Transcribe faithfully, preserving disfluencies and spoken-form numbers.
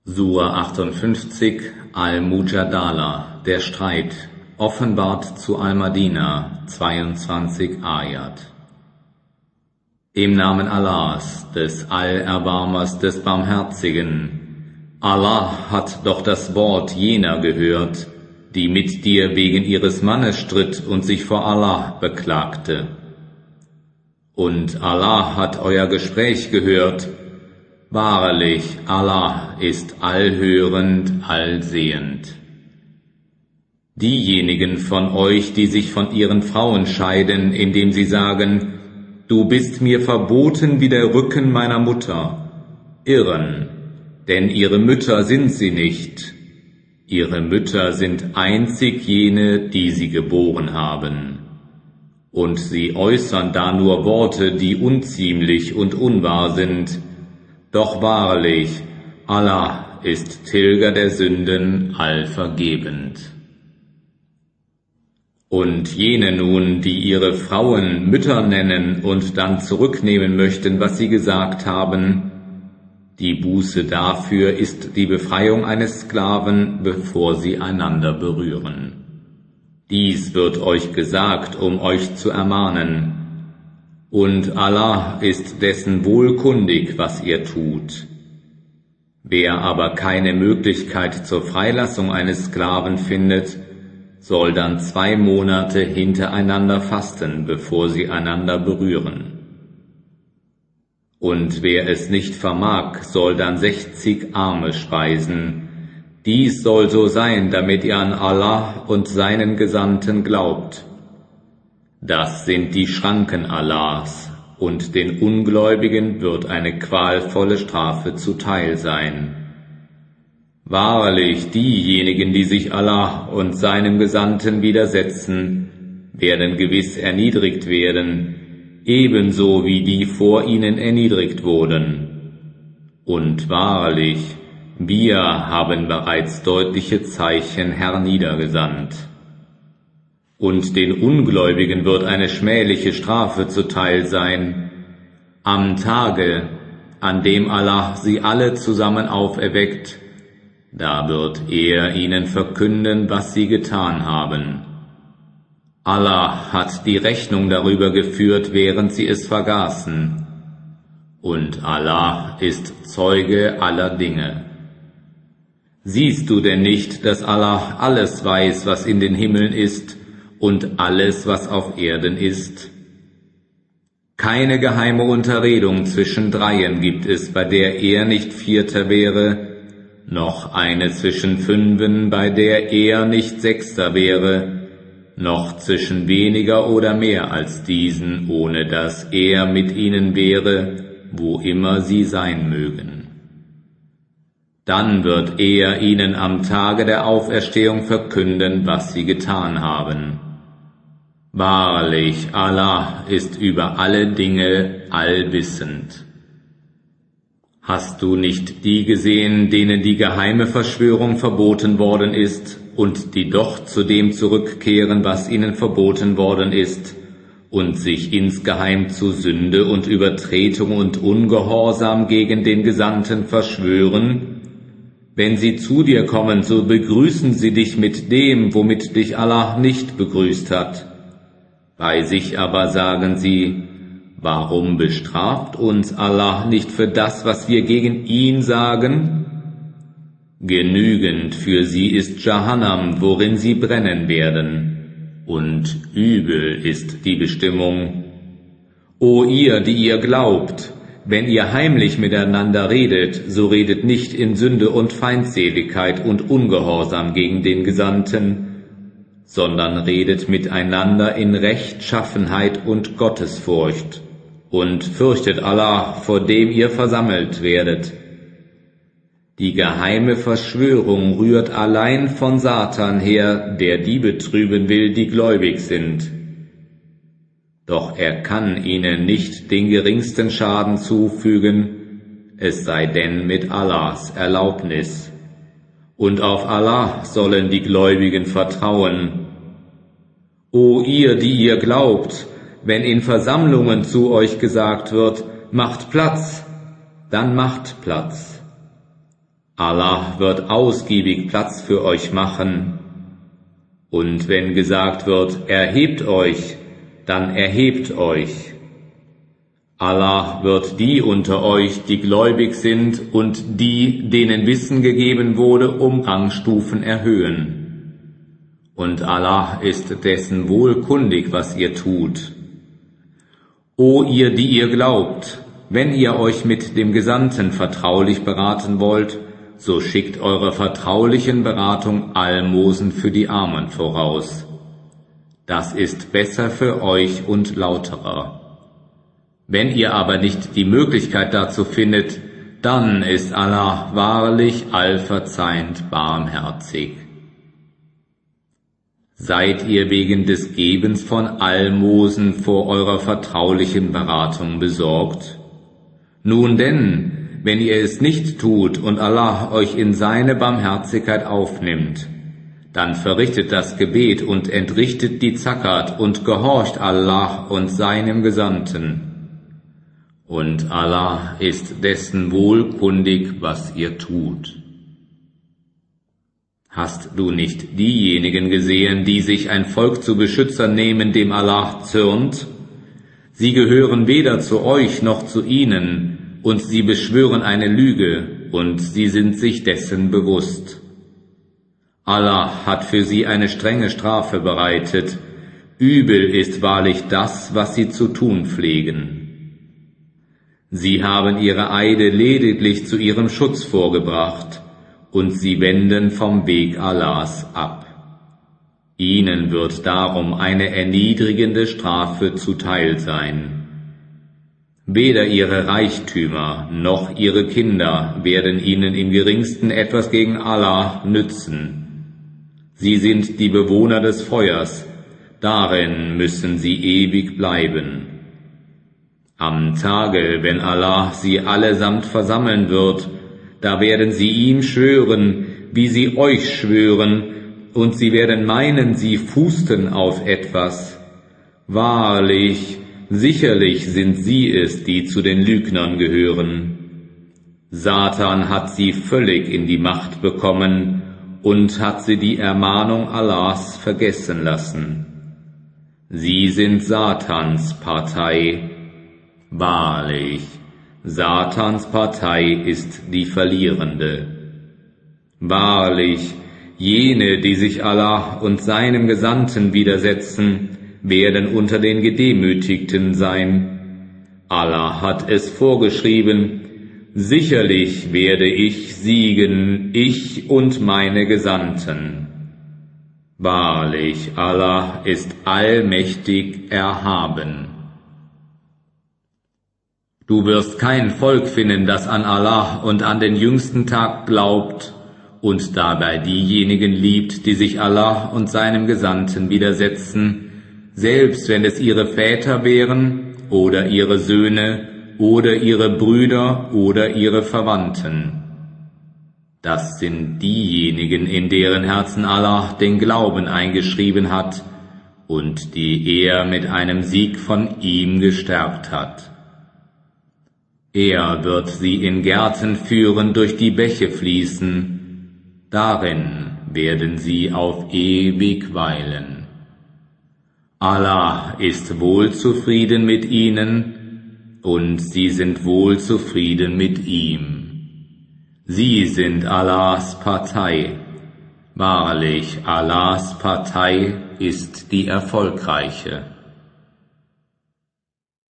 Sura achtundfünfzig, Al-Mujadala, der Streit, offenbart zu Al-Madina, zweiundzwanzig Ayat. Im Namen Allahs, des Allerbarmers, des Barmherzigen. Allah hat doch das Wort jener gehört, die mit dir wegen ihres Mannes stritt und sich vor Allah beklagte. Und Allah hat euer Gespräch gehört. Wahrlich, Allah ist allhörend, allsehend. Diejenigen von euch, die sich von ihren Frauen scheiden, indem sie sagen, du bist mir verboten wie der Rücken meiner Mutter, irren, denn ihre Mütter sind sie nicht. Ihre Mütter sind einzig jene, die sie geboren haben. Und sie äußern da nur Worte, die unziemlich und unwahr sind. Doch wahrlich, Allah ist Tilger der Sünden, allvergebend. Und jene nun, die ihre Frauen Mütter nennen und dann zurücknehmen möchten, was sie gesagt haben, die Buße dafür ist die Befreiung eines Sklaven, bevor sie einander berühren. Dies wird euch gesagt, um euch zu ermahnen. Und Allah ist dessen wohlkundig, was ihr tut. Wer aber keine Möglichkeit zur Freilassung eines Sklaven findet, soll dann zwei Monate hintereinander fasten, bevor sie einander berühren. Und wer es nicht vermag, soll dann sechzig Arme speisen. Dies soll so sein, damit ihr an Allah und seinen Gesandten glaubt. Das sind die Schranken Allahs, und den Ungläubigen wird eine qualvolle Strafe zuteil sein. Wahrlich, diejenigen, die sich Allah und seinem Gesandten widersetzen, werden gewiss erniedrigt werden, ebenso wie die vor ihnen erniedrigt wurden. Und wahrlich, wir haben bereits deutliche Zeichen herniedergesandt. Und den Ungläubigen wird eine schmähliche Strafe zuteil sein. Am Tage, an dem Allah sie alle zusammen auferweckt, da wird er ihnen verkünden, was sie getan haben. Allah hat die Rechnung darüber geführt, während sie es vergaßen. Und Allah ist Zeuge aller Dinge. Siehst du denn nicht, dass Allah alles weiß, was in den Himmeln ist, und alles, was auf Erden ist? Keine geheime Unterredung zwischen Dreien gibt es, bei der er nicht Vierter wäre, noch eine zwischen Fünfen, bei der er nicht Sechster wäre, noch zwischen weniger oder mehr als diesen, ohne dass er mit ihnen wäre, wo immer sie sein mögen. Dann wird er ihnen am Tage der Auferstehung verkünden, was sie getan haben. Wahrlich, Allah ist über alle Dinge allwissend. Hast du nicht die gesehen, denen die geheime Verschwörung verboten worden ist, und die doch zu dem zurückkehren, was ihnen verboten worden ist, und sich insgeheim zu Sünde und Übertretung und Ungehorsam gegen den Gesandten verschwören? Wenn sie zu dir kommen, so begrüßen sie dich mit dem, womit dich Allah nicht begrüßt hat. Bei sich aber sagen sie, warum bestraft uns Allah nicht für das, was wir gegen ihn sagen? Genügend für sie ist Jahannam, worin sie brennen werden, und übel ist die Bestimmung. O ihr, die ihr glaubt, wenn ihr heimlich miteinander redet, so redet nicht in Sünde und Feindseligkeit und Ungehorsam gegen den Gesandten, sondern redet miteinander in Rechtschaffenheit und Gottesfurcht und fürchtet Allah, vor dem ihr versammelt werdet. Die geheime Verschwörung rührt allein von Satan her, der die betrüben will, die gläubig sind. Doch er kann ihnen nicht den geringsten Schaden zufügen, es sei denn mit Allahs Erlaubnis. Und auf Allah sollen die Gläubigen vertrauen. O ihr, die ihr glaubt, wenn in Versammlungen zu euch gesagt wird, macht Platz, dann macht Platz. Allah wird ausgiebig Platz für euch machen. Und wenn gesagt wird, erhebt euch, dann erhebt euch. Allah wird die unter euch, die gläubig sind und die, denen Wissen gegeben wurde, um Rangstufen erhöhen. Und Allah ist dessen wohlkundig, was ihr tut. O ihr, die ihr glaubt, wenn ihr euch mit dem Gesandten vertraulich beraten wollt, so schickt eurer vertraulichen Beratung Almosen für die Armen voraus. Das ist besser für euch und lauterer. Wenn ihr aber nicht die Möglichkeit dazu findet, dann ist Allah wahrlich allverzeihend barmherzig. Seid ihr wegen des Gebens von Almosen vor eurer vertraulichen Beratung besorgt? Nun denn, wenn ihr es nicht tut und Allah euch in seine Barmherzigkeit aufnimmt, dann verrichtet das Gebet und entrichtet die Zakat und gehorcht Allah und seinem Gesandten. Und Allah ist dessen wohlkundig, was ihr tut. Hast du nicht diejenigen gesehen, die sich ein Volk zu Beschützern nehmen, dem Allah zürnt? Sie gehören weder zu euch noch zu ihnen, und sie beschwören eine Lüge, und sie sind sich dessen bewusst. Allah hat für sie eine strenge Strafe bereitet. Übel ist wahrlich das, was sie zu tun pflegen. Sie haben ihre Eide lediglich zu ihrem Schutz vorgebracht, und sie wenden vom Weg Allahs ab. Ihnen wird darum eine erniedrigende Strafe zuteil sein. Weder ihre Reichtümer noch ihre Kinder werden ihnen im geringsten etwas gegen Allah nützen. Sie sind die Bewohner des Feuers, darin müssen sie ewig bleiben. Am Tage, wenn Allah sie allesamt versammeln wird, da werden sie ihm schwören, wie sie euch schwören, und sie werden meinen, sie fußten auf etwas. Wahrlich, sicherlich sind sie es, die zu den Lügnern gehören. Satan hat sie völlig in die Macht bekommen und hat sie die Ermahnung Allahs vergessen lassen. Sie sind Satans Partei. Wahrlich, Satans Partei ist die verlierende. Wahrlich, jene, die sich Allah und seinem Gesandten widersetzen, werden unter den Gedemütigten sein. Allah hat es vorgeschrieben, sicherlich werde ich siegen, ich und meine Gesandten. Wahrlich, Allah ist allmächtig erhaben. Du wirst kein Volk finden, das an Allah und an den jüngsten Tag glaubt und dabei diejenigen liebt, die sich Allah und seinem Gesandten widersetzen, selbst wenn es ihre Väter wären oder ihre Söhne oder ihre Brüder oder ihre Verwandten. Das sind diejenigen, in deren Herzen Allah den Glauben eingeschrieben hat und die er mit einem Sieg von ihm gestärkt hat. Er wird sie in Gärten führen, durch die Bäche fließen, darin werden sie auf ewig weilen. Allah ist wohl zufrieden mit ihnen, und sie sind wohl zufrieden mit ihm. Sie sind Allahs Partei. Wahrlich, Allahs Partei ist die erfolgreiche.